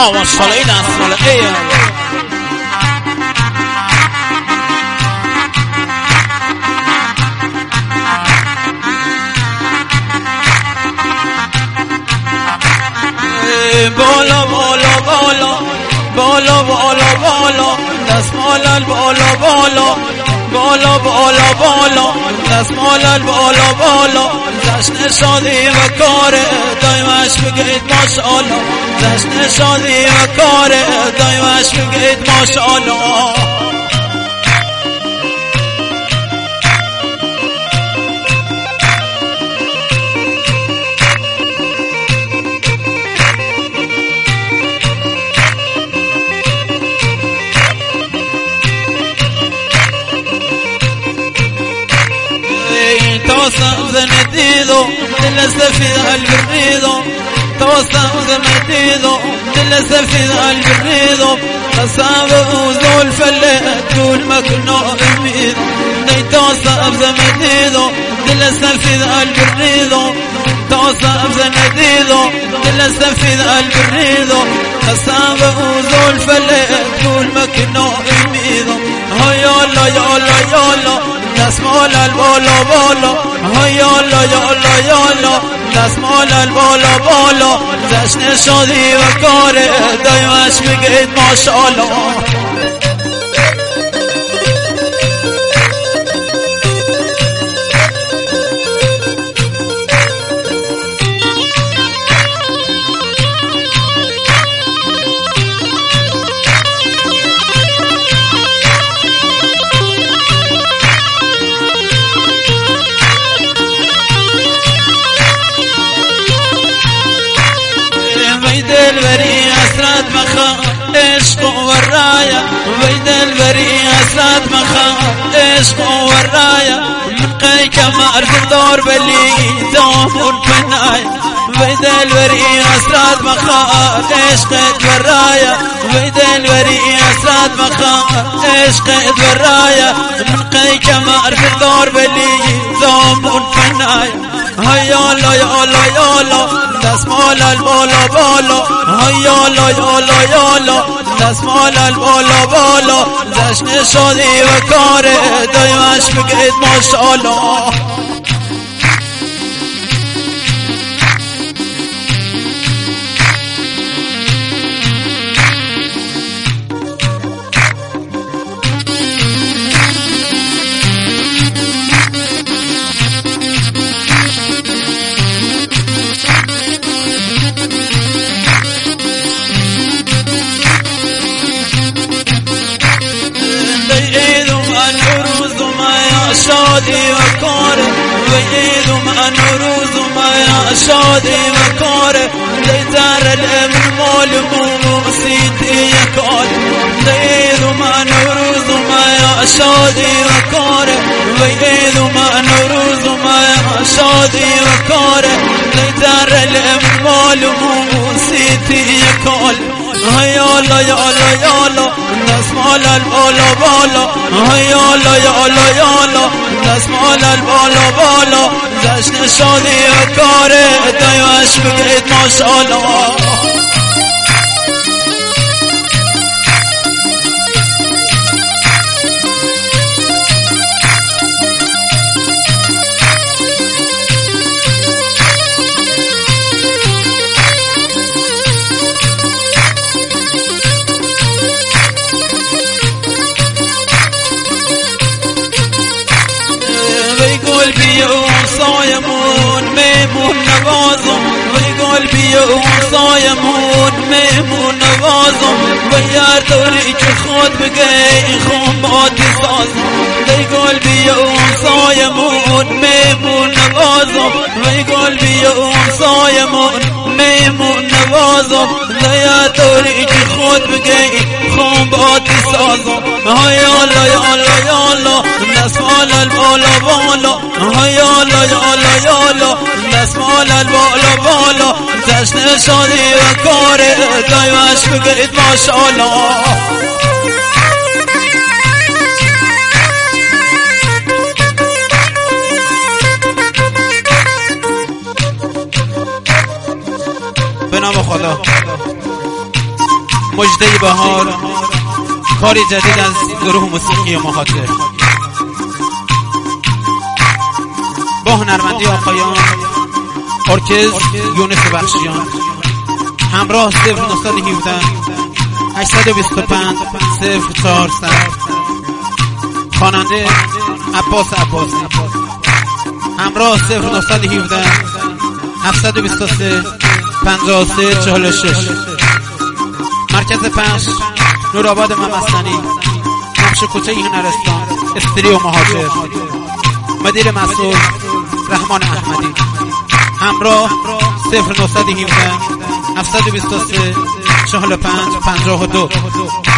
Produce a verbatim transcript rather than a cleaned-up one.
ها والصلاة الصلاة بالا بالا بالا بالا بالا بالا دستمال البالا بالا بالا بالا بالا دستمال البالا بالا جشن شادی و کار دایمش بگید ماشاءالله جشن شادی و کار دایمش بگید ماشاءالله توسع مديدو للأسف في البريدو توسع مديدو للأسف في البريدو قصاب وزول فلت طول ما كنا أميد توسع مديدو للأسف في البريدو توسع مديدو للأسف في البريدو قصاب وزول فلت طول ما كنا أميد هيا لا يا لا يا لا دستمال البالا بالا هیالا یالا یالا دستمال البالا بالا جشن شادی و کار دایمش بگید ماشاءالله البري أسرات مخا عشق ورايا ويد البري أسرات مخا عشق ورايا من قيك ما أرفض دور بلي دامون بنايا ويد البري أسرات مخا عشق ورايا ويد البري أسرات مخا عشق ورايا من قيك ما أرفض دور بلي دامون بنايا هيالا يالا يالا دستمال البالا بالا هيالا يالا يالا دستمال البالا بالا جشن شادی و کار دایمش بگید ماشاءالله شادی و کاره ویدو من روز ما یا شادی و کاره دیدار الامن مال موسیقی کاره ویدو من روز ما یا شادی و کاره ویدو من روز ما یا شادی و کاره دیدار الامن مال موسیقی کاره هيالا يالا يالا دستمال البالا بالا هيالا يالا يالا دستمال البالا بالا جشن شادی و کار دایمش بگید ماشاءالله قلبي وصايمون ميمون نوازم وقلبي وصايمون ميمون نوازم ويار دوري خود بقي خمات سازم قلبي وصايمون ميمون نوازم وقلبي وصايمون ميمون نوازم ويار دوري خود بقي خمات سازم هيالا يالا يالا دستمال البالا بالا هيالا يالا يالا دستمال البالا بالا جشن شادی و کار دایمش بگید ماشاءالله به نام خدا. مژده بهار، کاری جدید از گروه موسیقی مهاجر با هنرمندی آقایان ارکستر یونس بخشیان، همراه صفر نهصد و هفده هشتصد و بیست و پنج صفر چهارصد، خواننده عباس عباسی، همراه صفر نهصد و هفده هفتصد و بیست و سه پنجاه و سه چهل و شش، مرکز پخش نورآباد ممسنی، نقش کوچه هنرستان، استریو مهاجر، مدیر مسئول رحمان احمدی، همراه صفر نهصد و هفده هفتصد و بیست و سه چهل و پنج پنجاه و دو.